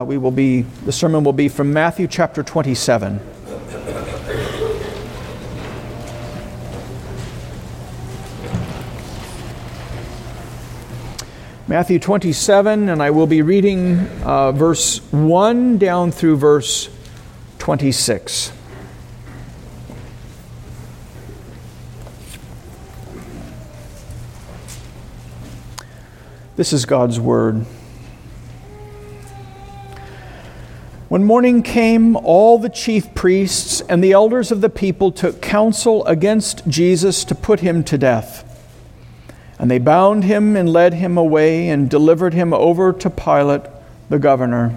The sermon will be from Matthew chapter 27. Matthew 27, and I will be reading verse 1 down through verse 26. This is God's word. When morning came, all the chief priests and the elders of the people took counsel against Jesus to put him to death. And they bound him and led him away and delivered him over to Pilate, the governor.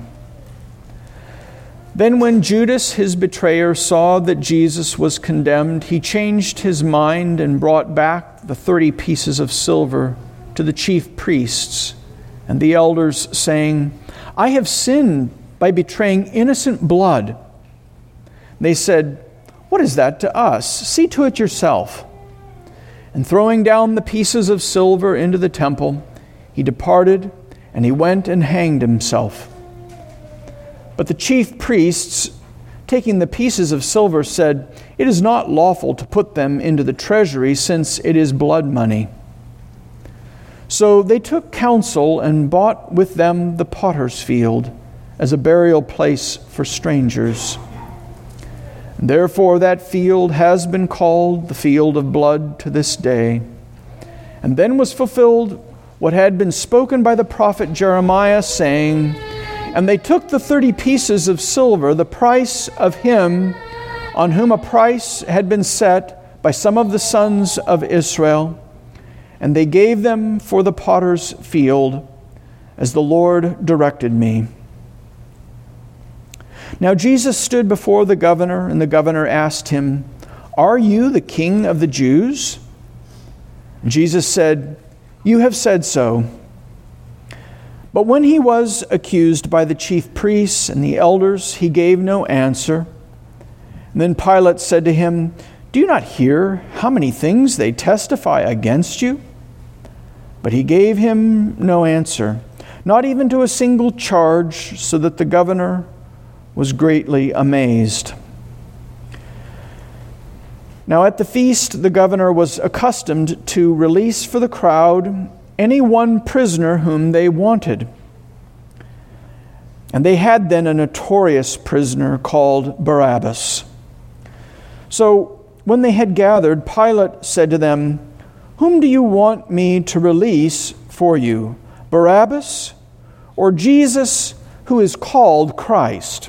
Then when Judas, his betrayer, saw that Jesus was condemned, he changed his mind and brought back the 30 pieces of silver to the chief priests and the elders, saying, "I have sinned by betraying innocent blood." They said, "What is that to us? See to it yourself." And throwing down the pieces of silver into the temple, he departed, and he went and hanged himself. But the chief priests, taking the pieces of silver, said, "It is not lawful to put them into the treasury, since it is blood money." So they took counsel and bought with them the potter's field, as a burial place for strangers. And therefore that field has been called the field of blood to this day. And then was fulfilled what had been spoken by the prophet Jeremiah, saying, "And they took the 30 pieces of silver, the price of him on whom a price had been set by some of the sons of Israel, and they gave them for the potter's field, as the Lord directed me." Now Jesus stood before the governor, and the governor asked him, "Are you the king of the Jews?" And Jesus said, "You have said so." But when he was accused by the chief priests and the elders, he gave no answer. And then Pilate said to him, "Do you not hear how many things they testify against you?" But he gave him no answer, not even to a single charge, so that the governor was greatly amazed. Now at the feast, the governor was accustomed to release for the crowd any one prisoner whom they wanted. And they had then a notorious prisoner called Barabbas. So when they had gathered, Pilate said to them, "Whom do you want me to release for you, Barabbas or Jesus, who is called Christ?"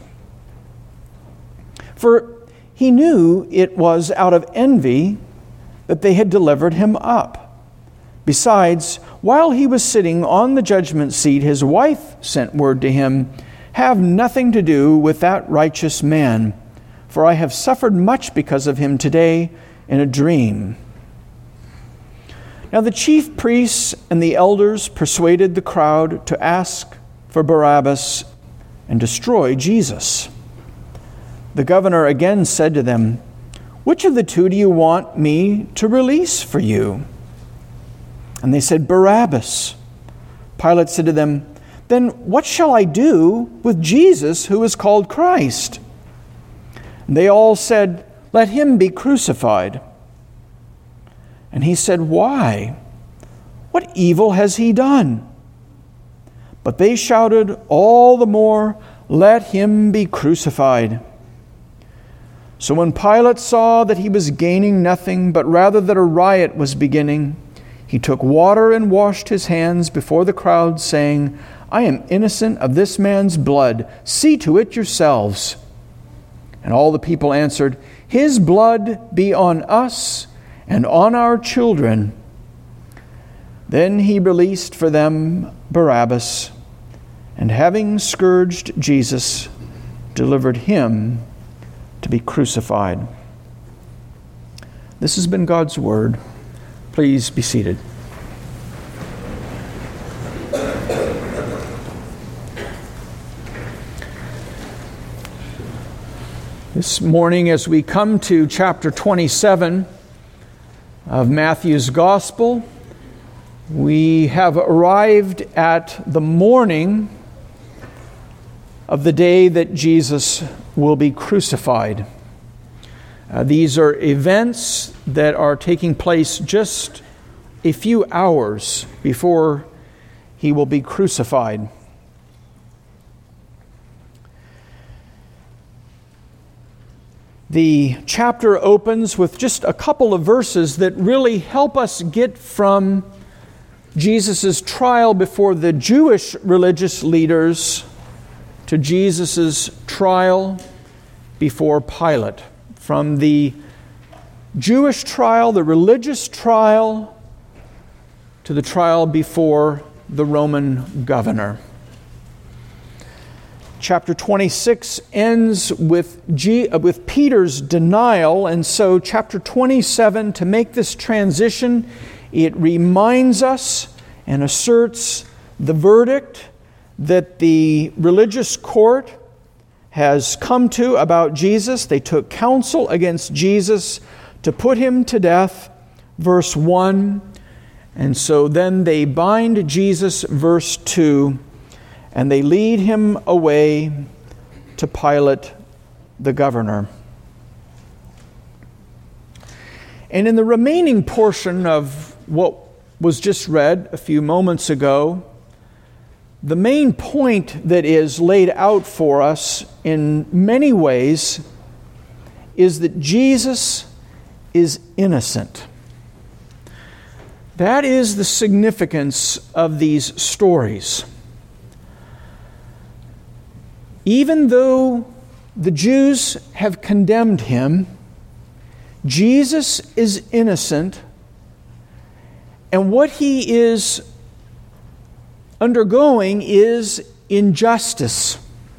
For he knew it was out of envy that they had delivered him up. Besides, while he was sitting on the judgment seat, his wife sent word to him, "Have nothing to do with that righteous man, for I have suffered much because of him today in a dream." Now the chief priests and the elders persuaded the crowd to ask for Barabbas and destroy Jesus. The governor again said to them, "Which of the two do you want me to release for you?" And they said, "Barabbas." Pilate said to them, "Then what shall I do with Jesus, who is called Christ?" And they all said, "Let him be crucified." And he said, "Why? What evil has he done?" But they shouted all the more, "Let him be crucified." So when Pilate saw that he was gaining nothing, but rather that a riot was beginning, he took water and washed his hands before the crowd, saying, "I am innocent of this man's blood. See to it yourselves." And all the people answered, "His blood be on us and on our children." Then he released for them Barabbas, and having scourged Jesus, delivered him to be crucified. This has been God's word. Please be seated. This morning, as we come to chapter 27 of Matthew's Gospel, we have arrived at the morning of the day that Jesus will be crucified. These are events that are taking place just a few hours before he will be crucified. The chapter opens with just a couple of verses that really help us get from Jesus' trial before the Jewish religious leaders to Jesus' trial before Pilate. From the Jewish trial, the religious trial, to the trial before the Roman governor. Chapter 26 ends with Peter's denial, and so chapter 27, to make this transition, it reminds us and asserts the verdict that the religious court has come to about Jesus. They took counsel against Jesus to put him to death, verse 1. And so then they bind Jesus, verse 2, and they lead him away to Pilate, the governor. And in the remaining portion of what was just read a few moments ago, the main point that is laid out for us in many ways is that Jesus is innocent. That is the significance of these stories. Even though the Jews have condemned him, Jesus is innocent, and what he is undergoing is injustice.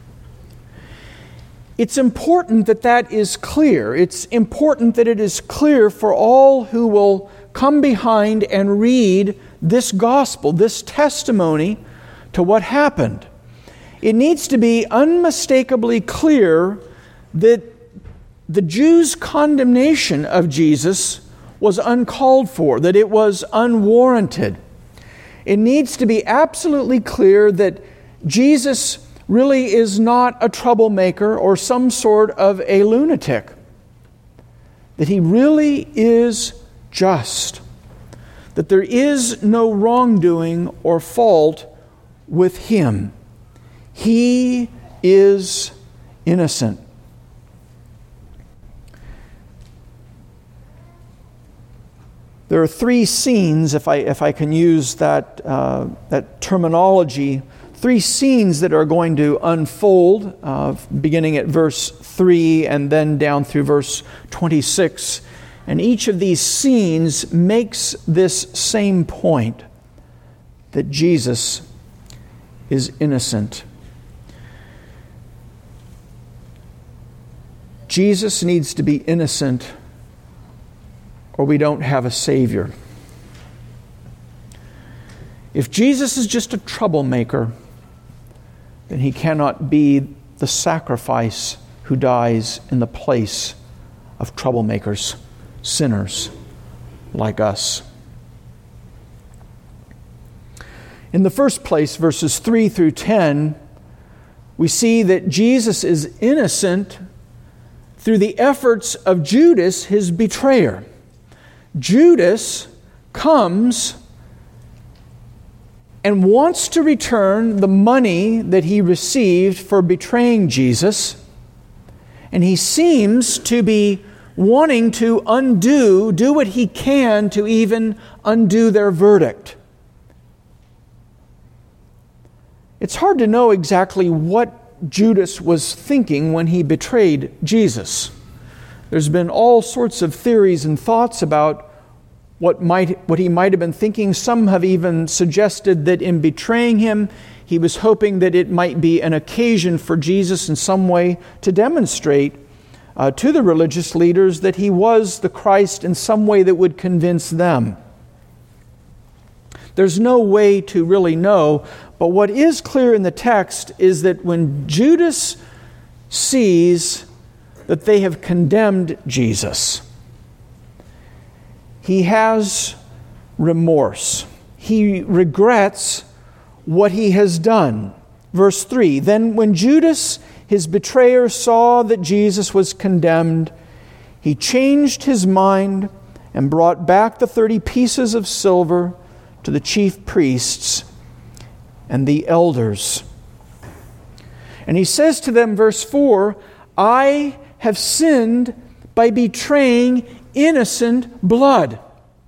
It's important that that is clear. It's important that it is clear for all who will come behind and read this gospel, this testimony to what happened. It needs to be unmistakably clear that the Jews' condemnation of Jesus was uncalled for, that it was unwarranted. It needs to be absolutely clear that Jesus really is not a troublemaker or some sort of a lunatic, that he really is just, that there is no wrongdoing or fault with him. He is innocent. There are three scenes, if I can use that terminology, three scenes that are going to unfold, beginning at verse 3 and then down through verse 26. And each of these scenes makes this same point, that Jesus is innocent. Jesus needs to be innocent, or we don't have a Savior. If Jesus is just a troublemaker, then he cannot be the sacrifice who dies in the place of troublemakers, sinners like us. In the first place, verses 3 through 10, we see that Jesus is innocent through the efforts of Judas, his betrayer. Judas comes and wants to return the money that he received for betraying Jesus. And he seems to be wanting to do what he can to even undo their verdict. It's hard to know exactly what Judas was thinking when he betrayed Jesus. There's been all sorts of theories and thoughts about what he might have been thinking. Some have even suggested that in betraying him, he was hoping that it might be an occasion for Jesus in some way to demonstrate to the religious leaders that he was the Christ in some way that would convince them. There's no way to really know, but what is clear in the text is that when Judas sees that they have condemned Jesus, he has remorse. He regrets what he has done. Verse 3, then when Judas, his betrayer, saw that Jesus was condemned, he changed his mind and brought back the 30 pieces of silver to the chief priests and the elders. And he says to them, verse 4, I have sinned by betraying innocent blood.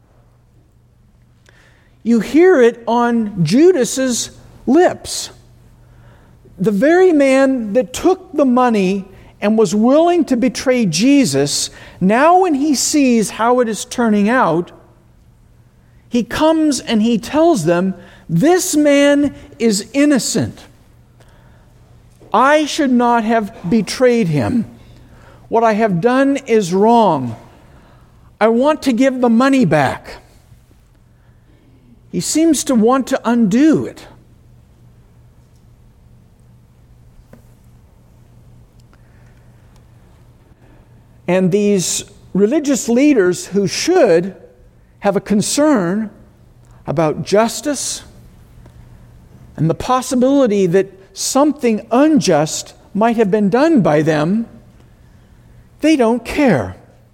You hear it on Judas's lips. The very man that took the money and was willing to betray Jesus, now when he sees how it is turning out, he comes and he tells them, this man is innocent. I should not have betrayed him. What I have done is wrong. I want to give the money back. He seems to want to undo it. And these religious leaders who should have a concern about justice and the possibility that something unjust might have been done by them, they don't care.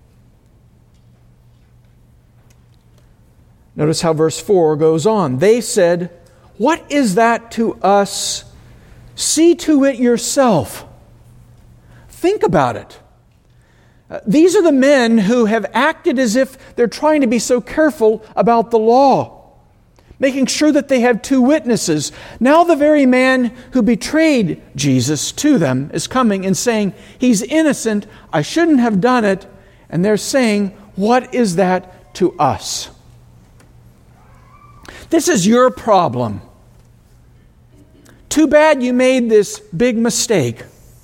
Notice how verse 4 goes on. They said, what is that to us? See to it yourself. Think about it. These are the men who have acted as if they're trying to be so careful about the law, making sure that they have two witnesses. Now the very man who betrayed Jesus to them is coming and saying, he's innocent, I shouldn't have done it. And they're saying, what is that to us? This is your problem. Too bad you made this big mistake.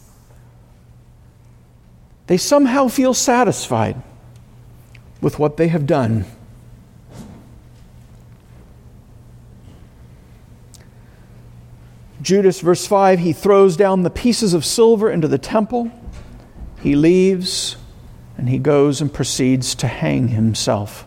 They somehow feel satisfied with what they have done. Judas, verse 5, he throws down the pieces of silver into the temple. He leaves and he goes and proceeds to hang himself.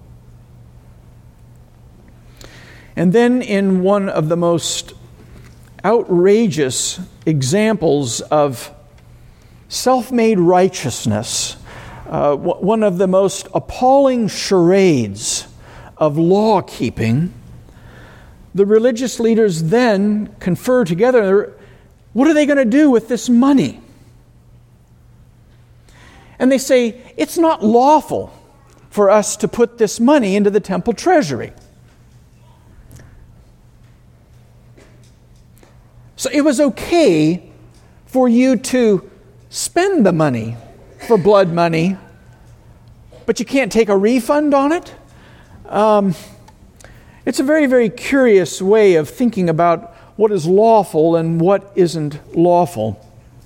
And then in one of the most outrageous examples of self-made righteousness, one of the most appalling charades of law-keeping, the religious leaders then confer together, what are they going to do with this money? And they say, it's not lawful for us to put this money into the temple treasury. So it was okay for you to spend the money for blood money, but you can't take a refund on it? It's a very, very curious way of thinking about what is lawful and what isn't lawful.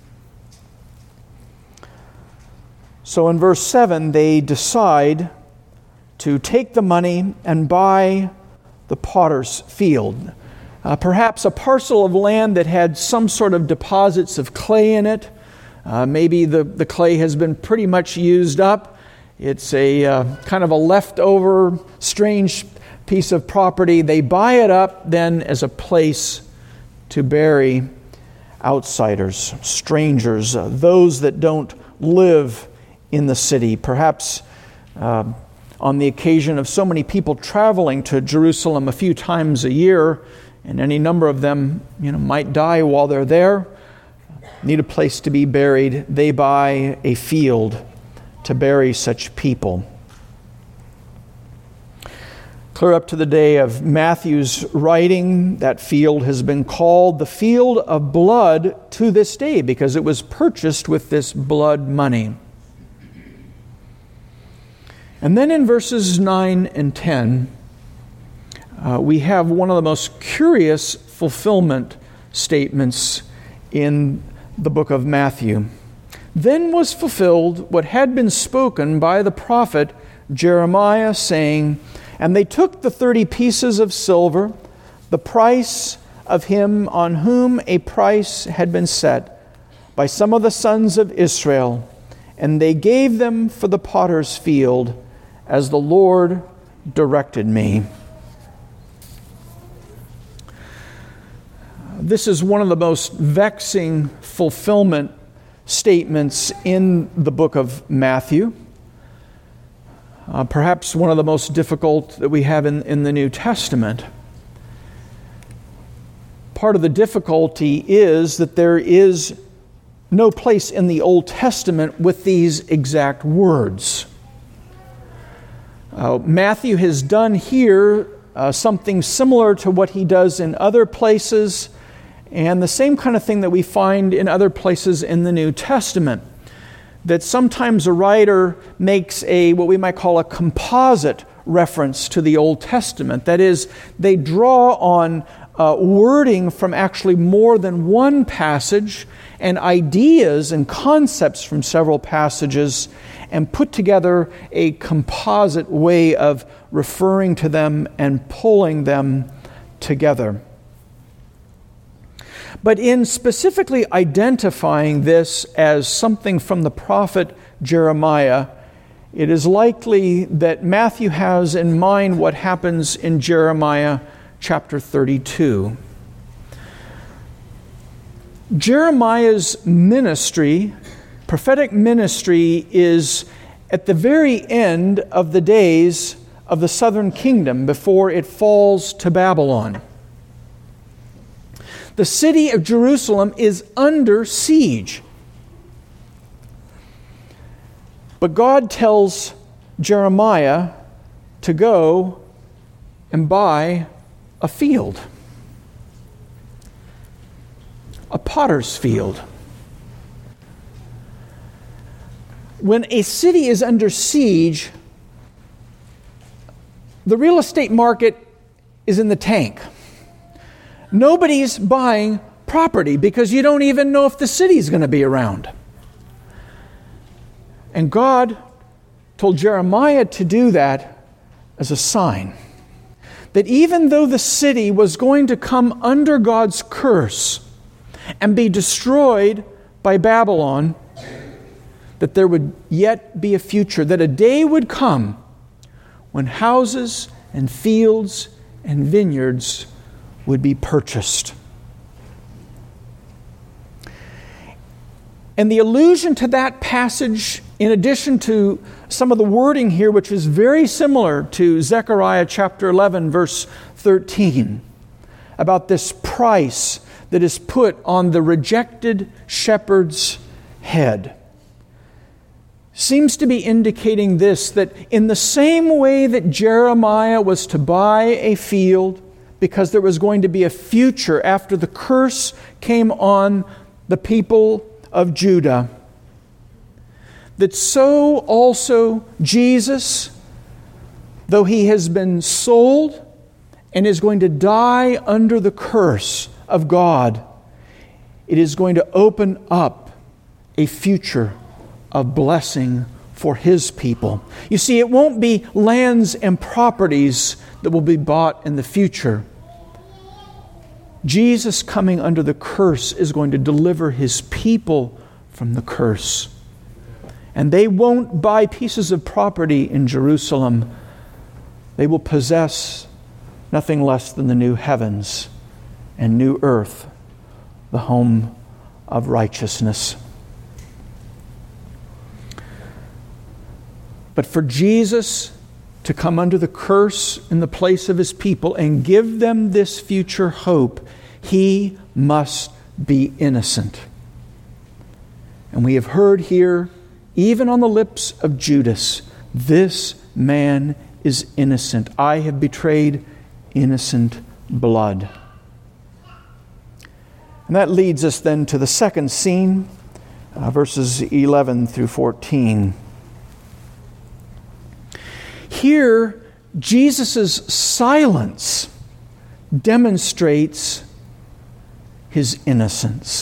So in verse 7, they decide to take the money and buy the potter's field. Perhaps a parcel of land that had some sort of deposits of clay in it. Maybe the clay has been pretty much used up. It's a kind of a leftover, strange piece of property. They buy it up then as a place to bury outsiders, strangers, those that don't live in the city. Perhaps on the occasion of so many people traveling to Jerusalem a few times a year, and any number of them, might die while they're there, need a place to be buried, they buy a field to bury such people. Clear up to the day of Matthew's writing, that field has been called the field of blood to this day because it was purchased with this blood money. And then in verses 9 and 10, we have one of the most curious fulfillment statements in the book of Matthew. Then was fulfilled what had been spoken by the prophet Jeremiah, saying, and they took the 30 pieces of silver, the price of him on whom a price had been set by some of the sons of Israel, and they gave them for the potter's field, as the Lord directed me. This is one of the most vexing fulfillment statements in the book of Matthew. Perhaps one of the most difficult that we have in the New Testament. Part of the difficulty is that there is no place in the Old Testament with these exact words. Matthew has done here something similar to what he does in other places, and the same kind of thing that we find in other places in the New Testament. That sometimes a writer makes what we might call a composite reference to the Old Testament. That is, they draw on wording from actually more than one passage and ideas and concepts from several passages and put together a composite way of referring to them and pulling them together. But in specifically identifying this as something from the prophet Jeremiah, it is likely that Matthew has in mind what happens in Jeremiah chapter 32. Jeremiah's ministry, prophetic ministry, is at the very end of the days of the southern kingdom before it falls to Babylon. The city of Jerusalem is under siege. But God tells Jeremiah to go and buy a field, a potter's field. When a city is under siege, the real estate market is in the tank. Nobody's buying property because you don't even know if the city's going to be around. And God told Jeremiah to do that as a sign. That even though the city was going to come under God's curse and be destroyed by Babylon, that there would yet be a future, that a day would come when houses and fields and vineyards would be purchased. And the allusion to that passage, in addition to some of the wording here, which is very similar to Zechariah chapter 11, verse 13, about this price that is put on the rejected shepherd's head, seems to be indicating this, that in the same way that Jeremiah was to buy a field because there was going to be a future after the curse came on the people of Judah, that so also Jesus, though he has been sold and is going to die under the curse of God, it is going to open up a future of blessing for his people. You see, it won't be lands and properties that will be bought in the future. Jesus coming under the curse is going to deliver his people from the curse. And they won't buy pieces of property in Jerusalem. They will possess nothing less than the new heavens and new earth, the home of righteousness. But for Jesus to come under the curse in the place of his people and give them this future hope, he must be innocent. And we have heard here, even on the lips of Judas, this man is innocent. I have betrayed innocent blood. And that leads us then to the second scene, verses 11 through 14. Here, Jesus' silence demonstrates his innocence.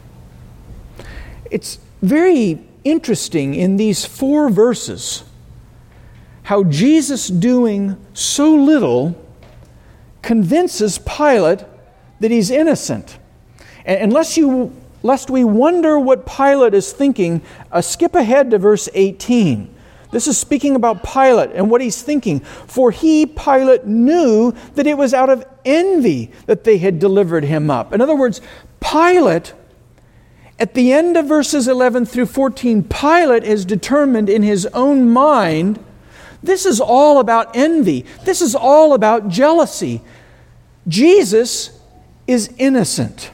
It's very interesting in these 4 verses how Jesus, doing so little, convinces Pilate that he's innocent. And lest we wonder what Pilate is thinking, skip ahead to verse 18. This is speaking about Pilate and what he's thinking. For he, Pilate, knew that it was out of envy that they had delivered him up. In other words, Pilate, at the end of verses 11 through 14, Pilate has determined in his own mind, this is all about envy. This is all about jealousy. Jesus is innocent.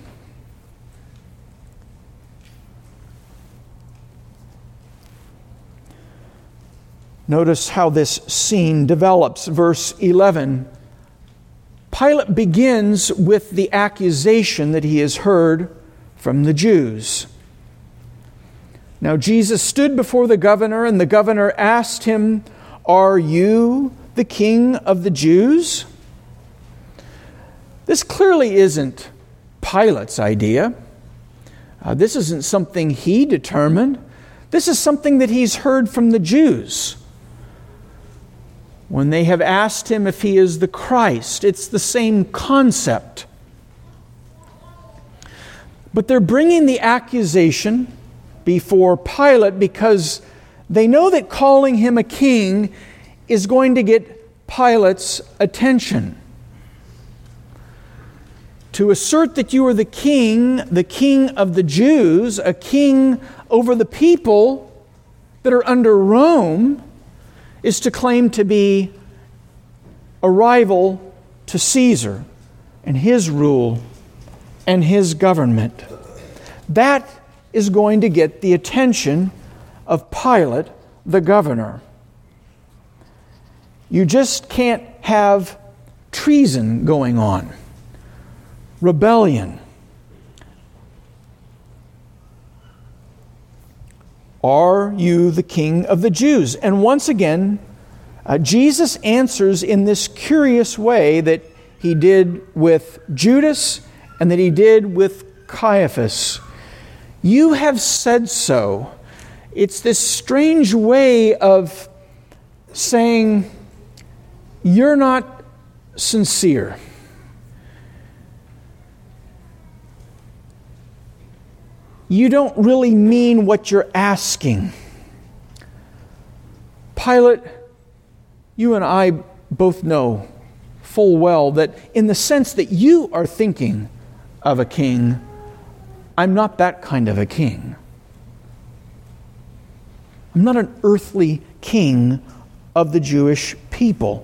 Notice how this scene develops. Verse 11. Pilate begins with the accusation that he has heard from the Jews. Now Jesus stood before the governor, and the governor asked him, "Are you the king of the Jews?" This clearly isn't Pilate's idea. This isn't something he determined. This is something that he's heard from the Jews. When they have asked him if he is the Christ, it's the same concept. But they're bringing the accusation before Pilate because they know that calling him a king is going to get Pilate's attention. To assert that you are the king of the Jews, a king over the people that are under Rome, is to claim to be a rival to Caesar and his rule and his government. That is going to get the attention of Pilate, the governor. You just can't have treason going on, rebellion. Are you the king of the Jews? And once again, Jesus answers in this curious way that he did with Judas and that he did with Caiaphas. You have said so. It's this strange way of saying, you're not sincere. You don't really mean what you're asking. Pilate, you and I both know full well that in the sense that you are thinking of a king, I'm not that kind of a king. I'm not an earthly king of the Jewish people.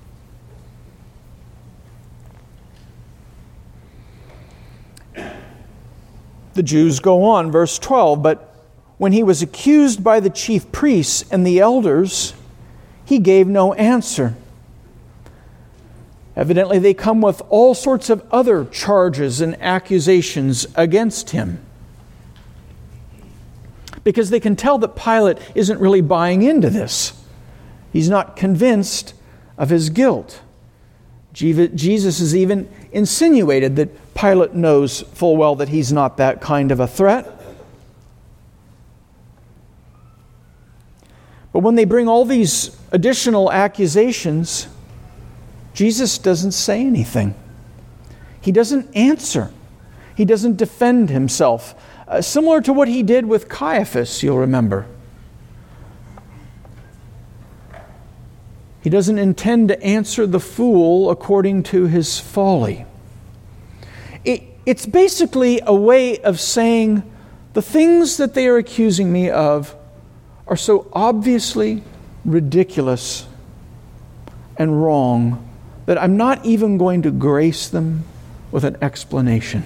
The Jews go on, verse 12, but when he was accused by the chief priests and the elders, he gave no answer. Evidently, they come with all sorts of other charges and accusations against him, because they can tell that Pilate isn't really buying into this. He's not convinced of his guilt. Jesus has even insinuated that Pilate knows full well that he's not that kind of a threat. But when they bring all these additional accusations, Jesus doesn't say anything. He doesn't answer. He doesn't defend himself. Similar to what he did with Caiaphas, you'll remember. He doesn't intend to answer the fool according to his folly. It's basically a way of saying the things that they are accusing me of are so obviously ridiculous and wrong that I'm not even going to grace them with an explanation.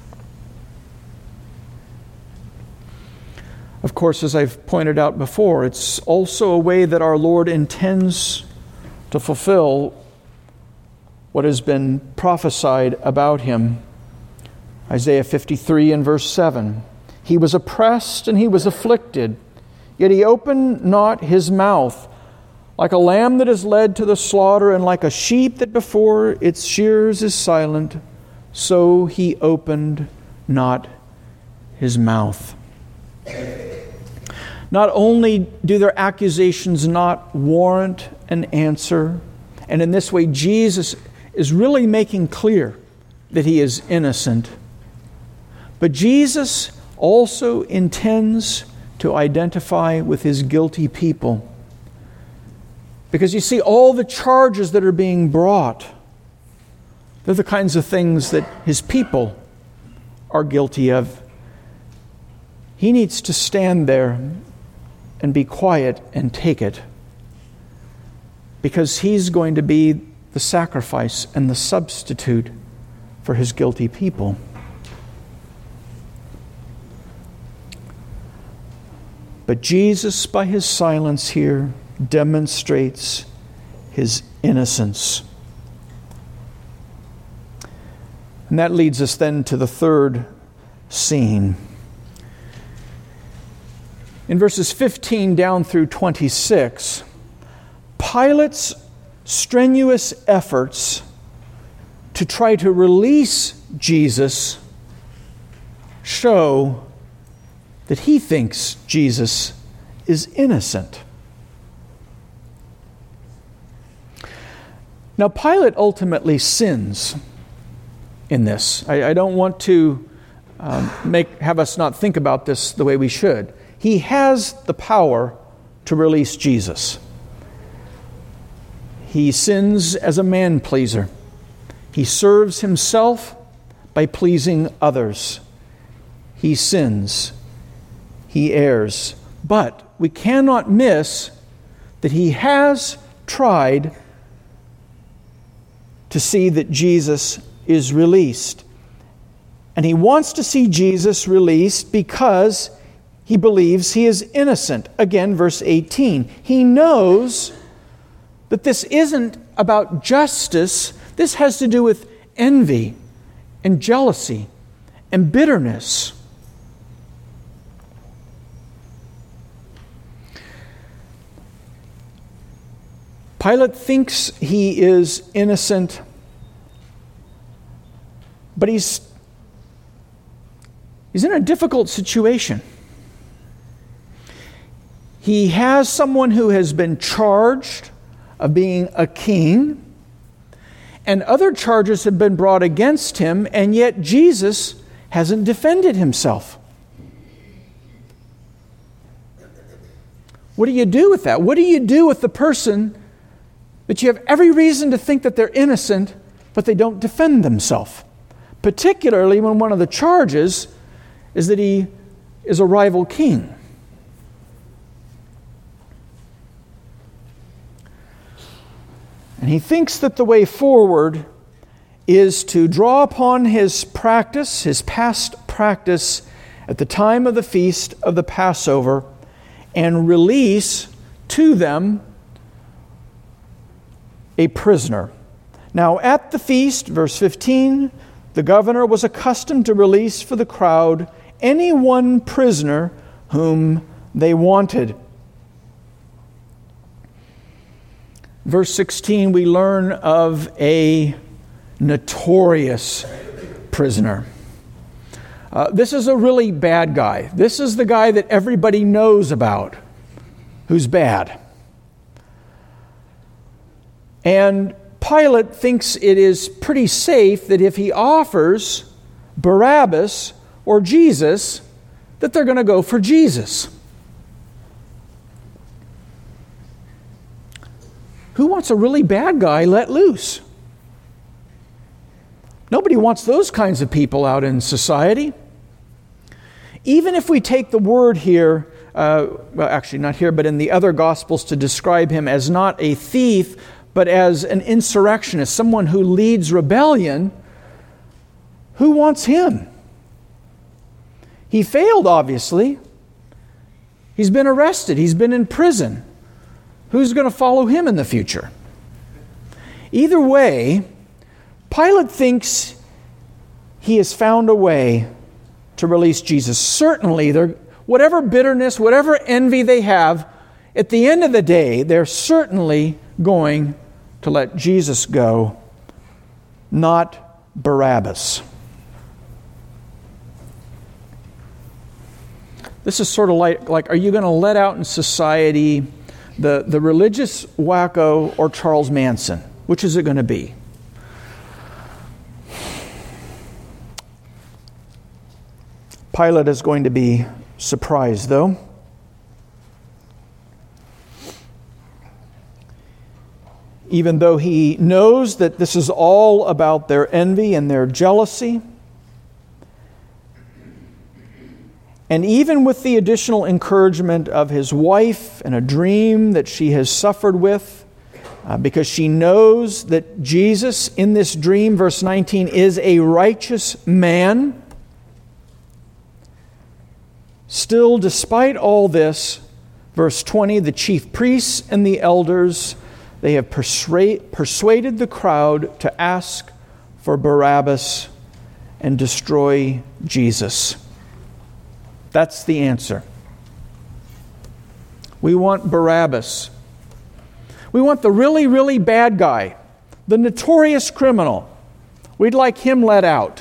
Of course, as I've pointed out before, it's also a way that our Lord intends to fulfill what has been prophesied about him. Isaiah 53 and verse 7. He was oppressed and he was afflicted, yet he opened not his mouth. Like a lamb that is led to the slaughter, and like a sheep that before its shearers is silent, so he opened not his mouth. Not only do their accusations not warrant an answer, and in this way Jesus is really making clear that he is innocent, but Jesus also intends to identify with his guilty people Because you see, all the charges that are being brought, they're the kinds of things that his people are guilty of. He needs to stand there and be quiet and take it, because he's going to be the sacrifice and the substitute for his guilty people. But Jesus, by his silence here, demonstrates his innocence. And that leads us then to the third scene. In verses 15 down through 26, Pilate's strenuous efforts to try to release Jesus show that he thinks Jesus is innocent. Now, Pilate ultimately sins in this. I don't want to have us not think about this the way we should. He has the power to release Jesus. He sins as a man-pleaser. He serves himself by pleasing others. He sins. He errs. But we cannot miss that he has tried to see that Jesus is released. And he wants to see Jesus released because he believes he is innocent. Again, verse 18. He knows that this isn't about justice. This has to do with envy and jealousy and bitterness. Pilate thinks he is innocent, but he's in a difficult situation. He has someone who has been charged of being a king, and other charges have been brought against him, and yet Jesus hasn't defended himself. What do you do with that? What do you do with the person that you have every reason to think that they're innocent, but they don't defend themselves? Particularly when one of the charges is that he is a rival king. And he thinks that the way forward is to draw upon his practice, his past practice at the time of the feast of the Passover, and release to them a prisoner. Now at the feast, verse 15, the governor was accustomed to release for the crowd any one prisoner whom they wanted. Verse 16, we learn of a notorious prisoner. This is a really bad guy. This is the guy that everybody knows about, who's bad. And Pilate thinks it is pretty safe that if he offers Barabbas or Jesus, that they're going to go for Jesus. Who wants a really bad guy let loose? Nobody wants those kinds of people out in society. Even if we take the word here, well, actually not here, but in the other Gospels to describe him as not a thief, but as an insurrectionist, someone who leads rebellion, who wants him? He failed, obviously. He's been arrested. He's been in prison. Who's going to follow him in the future? Either way, Pilate thinks he has found a way to release Jesus. Certainly, whatever bitterness, whatever envy they have, at the end of the day, they're certainly going to let Jesus go, not Barabbas. This is sort of like, are you going to let out in society the religious wacko or Charles Manson? Which is it going to be? Pilate is going to be surprised, though. even though he knows that this is all about their envy and their jealousy. And even with the additional encouragement of his wife and a dream that she has suffered with, because she knows that Jesus in this dream, verse 19, is a righteous man. Still, despite all this, verse 20, the chief priests and the elders, they have persuaded the crowd to ask for Barabbas and destroy Jesus. That's the answer. We want Barabbas. We want the really, really bad guy, the notorious criminal. We'd like him let out.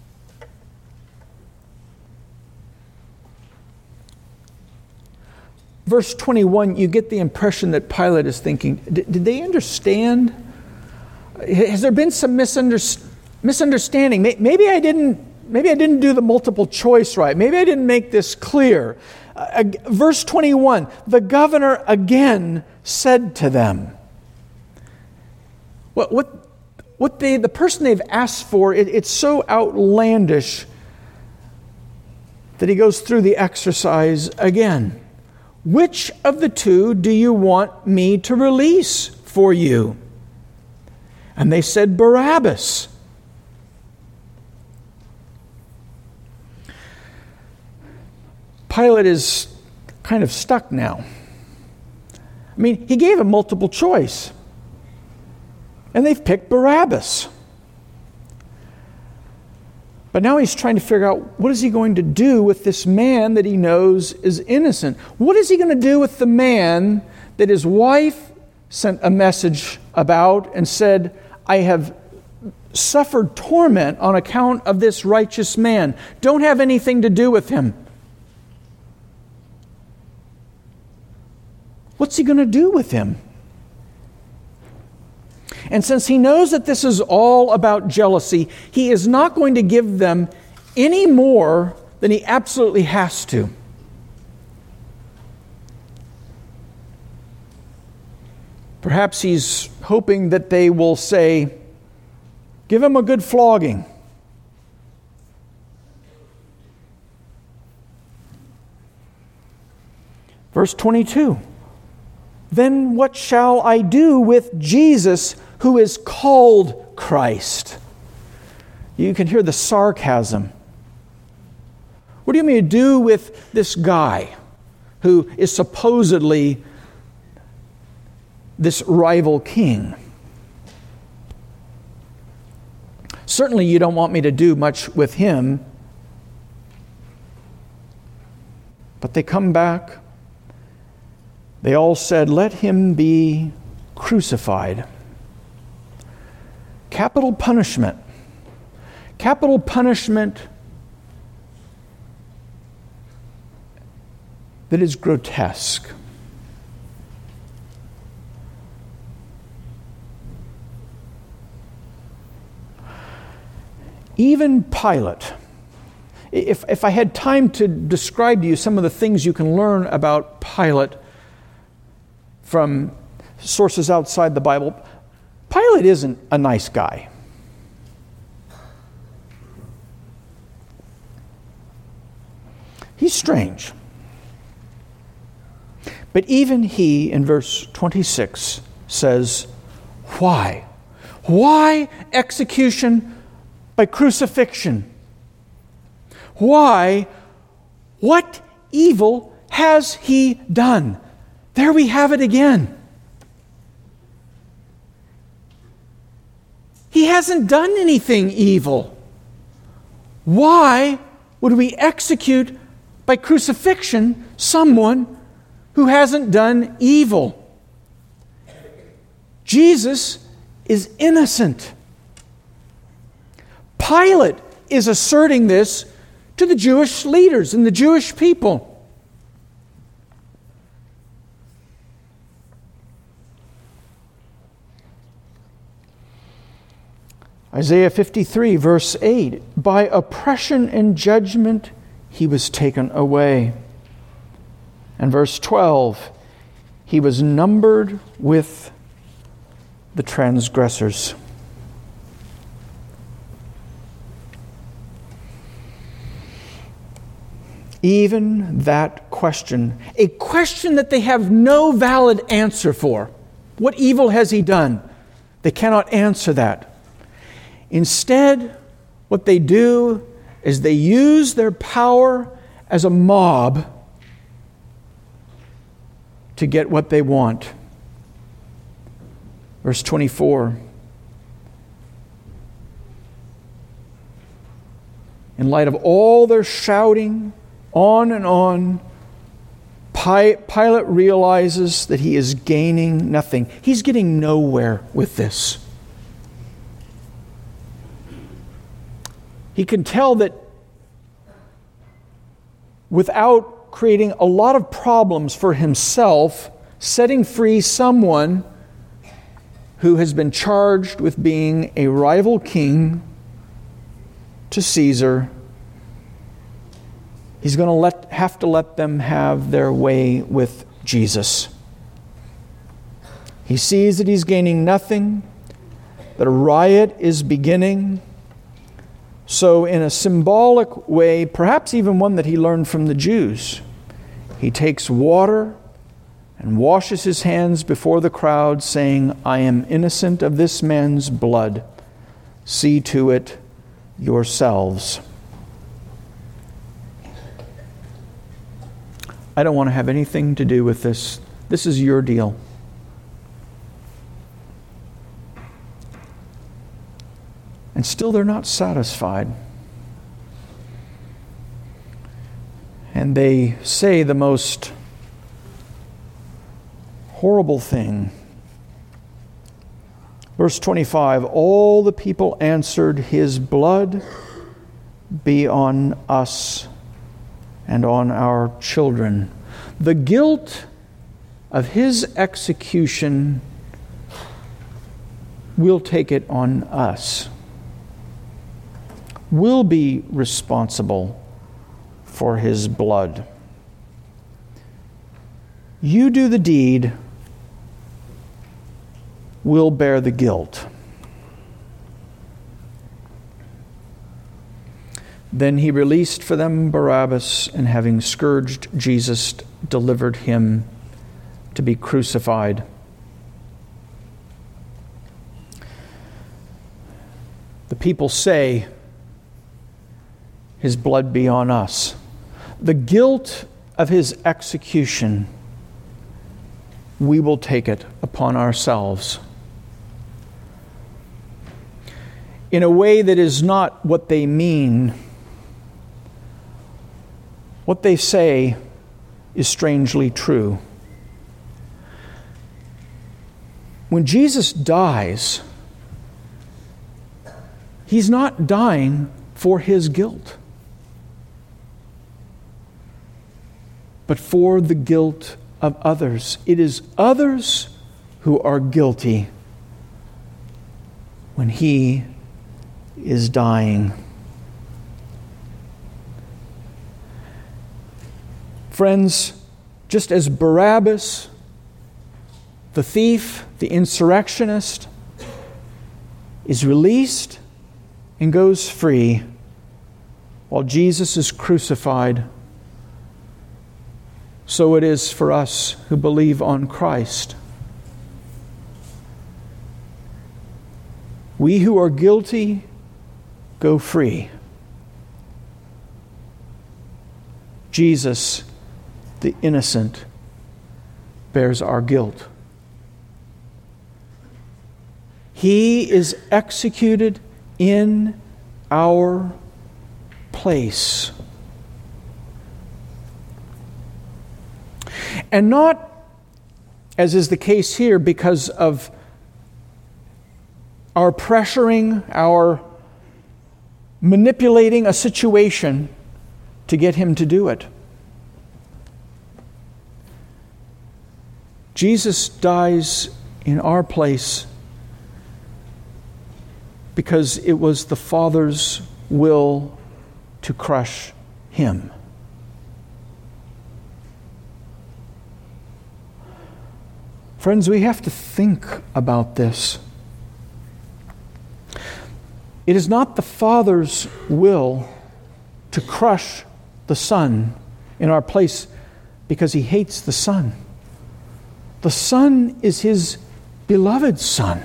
Verse 21, you get the impression that Pilate is thinking, did they understand? Has there been some misunderstanding? Maybe I didn't do the multiple choice right. Maybe I didn't make this clear. Verse 21, the governor again said to them. The person they've asked for, it's so outlandish that he goes through the exercise again. Which of the two do you want me to release for you? And they said, Barabbas. Pilate is kind of stuck now. I mean, he gave him multiple choice. And they've picked Barabbas. But now he's trying to figure out, what is he going to do with this man that he knows is innocent? What is he going to do with the man that his wife sent a message about and said, I have suffered torment on account of this righteous man. Don't have anything to do with him. What's he going to do with him? And since he knows that this is all about jealousy, he is not going to give them any more than he absolutely has to. Perhaps he's hoping that they will say, give him a good flogging. Verse 22. Then what shall I do with Jesus who is called Christ? You can hear the sarcasm. What do you mean to do with this guy who is supposedly this rival king? Certainly you don't want me to do much with him. But they come back. They all said, let him be crucified. Capital punishment. Capital punishment that is grotesque. Even Pilate, if I had time to describe to you some of the things you can learn about Pilate from sources outside the Bible, Pilate isn't a nice guy. He's strange. But even he, in verse 26, says, why? Why execution by crucifixion? Why? What evil has he done? There we have it again. He hasn't done anything evil. Why would we execute by crucifixion someone who hasn't done evil? Jesus is innocent. Pilate is asserting this to the Jewish leaders and the Jewish people. Isaiah 53, verse 8, by oppression and judgment he was taken away. And verse 12, he was numbered with the transgressors. Even that question, a question that they have no valid answer for. What evil has he done? They cannot answer that. Instead, what they do is they use their power as a mob to get what they want. Verse 24. In light of all their shouting on and on, Pilate realizes that he is gaining nothing. He's getting nowhere with this. He can tell that without creating a lot of problems for himself, setting free someone who has been charged with being a rival king to Caesar, he's going to have to let them have their way with Jesus. He sees that he's gaining nothing, that a riot is beginning. So in a symbolic way, perhaps even one that he learned from the Jews, he takes water and washes his hands before the crowd, saying, "I am innocent of this man's blood. See to it yourselves." I don't want to have anything to do with this. This is your deal. And still they're not satisfied. And they say the most horrible thing. Verse 25, all the people answered, "His blood be on us and on our children." The guilt of his execution, we'll take it on us. We'll be responsible for his blood. You do the deed, we'll bear the guilt. Then he released for them Barabbas, and having scourged Jesus, delivered him to be crucified. The people say, "His blood be on us." The guilt of his execution, we will take it upon ourselves. In a way that is not what they mean. What they say is strangely true. When Jesus dies, he's not dying for his guilt, but for the guilt of others. It is others who are guilty when he is dying. Friends, just as Barabbas, the thief, the insurrectionist, is released and goes free while Jesus is crucified, so it is for us who believe on Christ. We who are guilty go free. Jesus, the innocent, bears our guilt. He is executed in our place. And not, as is the case here, because of our pressuring, our manipulating a situation to get him to do it. Jesus dies in our place because it was the Father's will to crush him. Friends, we have to think about this. It is not the Father's will to crush the Son in our place because He hates the Son. The Son is His beloved Son.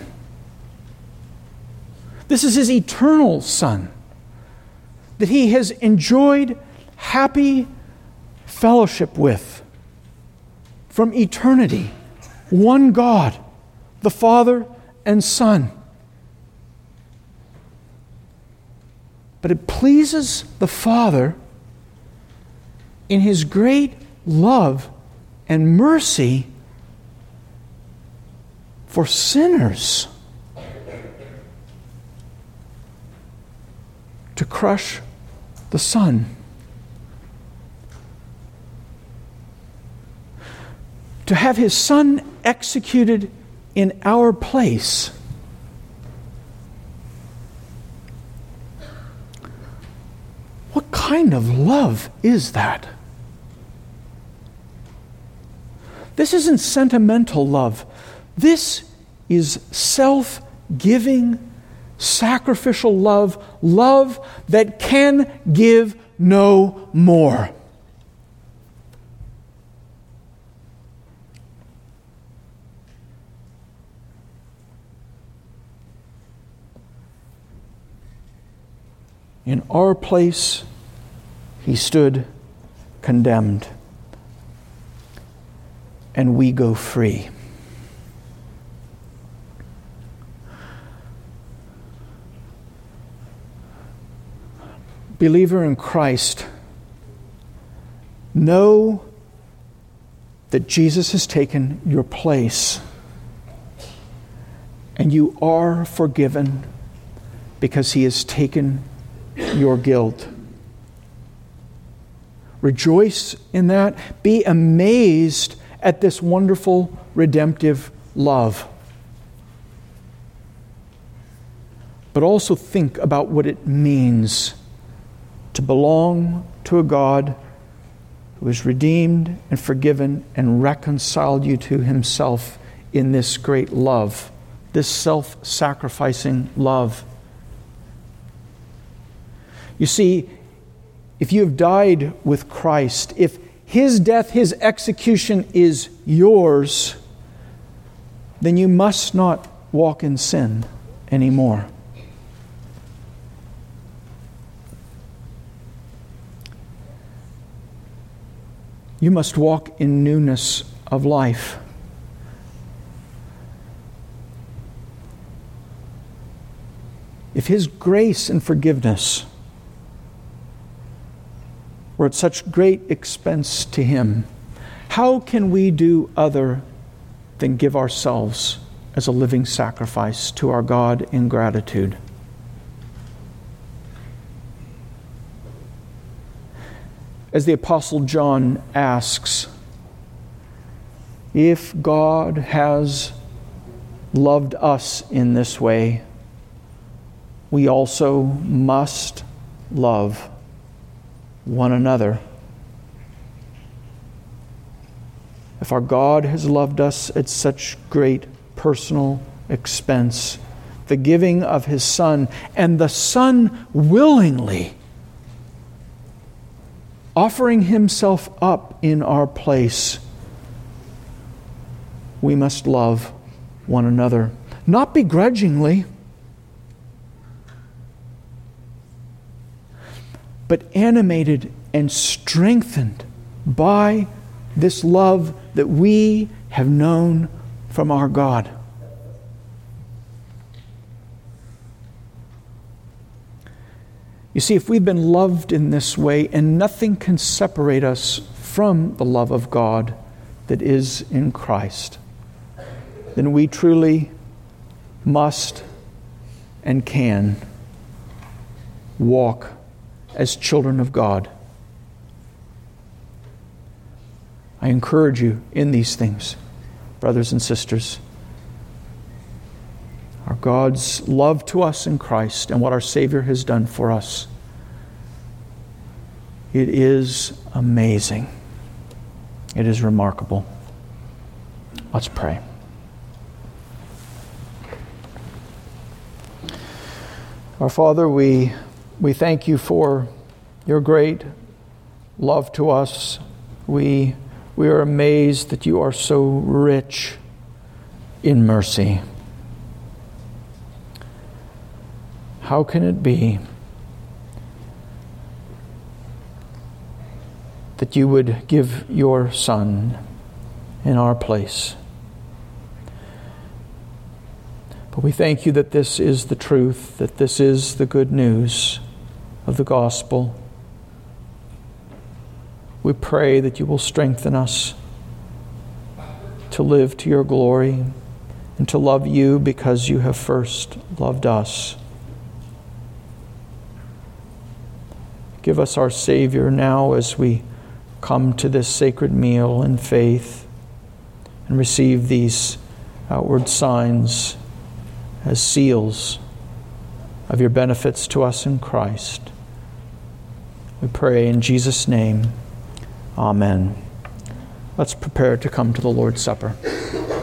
This is His eternal Son that He has enjoyed happy fellowship with from eternity. One God, the Father and Son. But it pleases the Father in His great love and mercy for sinners to crush the Son. To have His Son executed in our place. What kind of love is that? This isn't sentimental love. This is self-giving, sacrificial love, love that can give no more. In our place, He stood condemned, and we go free. Believer in Christ, know that Jesus has taken your place, and you are forgiven because He has taken your guilt. Rejoice in that. Be amazed at this wonderful redemptive love. But also think about what it means to belong to a God who has redeemed and forgiven and reconciled you to Himself in this great love, this self-sacrificing love. You see, if you have died with Christ, if His death, His execution is yours, then you must not walk in sin anymore. You must walk in newness of life. If His grace and forgiveness were at such great expense to Him, how can we do other than give ourselves as a living sacrifice to our God in gratitude? As the Apostle John asks, if God has loved us in this way, we also must love one another. If our God has loved us at such great personal expense, the giving of His Son, and the Son willingly offering Himself up in our place, we must love one another, not begrudgingly, but animated and strengthened by this love that we have known from our God. You see, if we've been loved in this way, and nothing can separate us from the love of God that is in Christ, then we truly must and can walk as children of God. I encourage you in these things, brothers and sisters. Our God's love to us in Christ and what our Savior has done for us. It is amazing. It is remarkable. Let's pray. Our Father, we thank you for your great love to us. We are amazed that you are so rich in mercy. How can it be that you would give your Son in our place? But we thank you that this is the truth, that this is the good news of the gospel. We pray that you will strengthen us to live to your glory and to love you because you have first loved us. Give us our Savior now as we come to this sacred meal in faith and receive these outward signs as seals of your benefits to us in Christ. We pray in Jesus' name. Amen. Let's prepare to come to the Lord's Supper.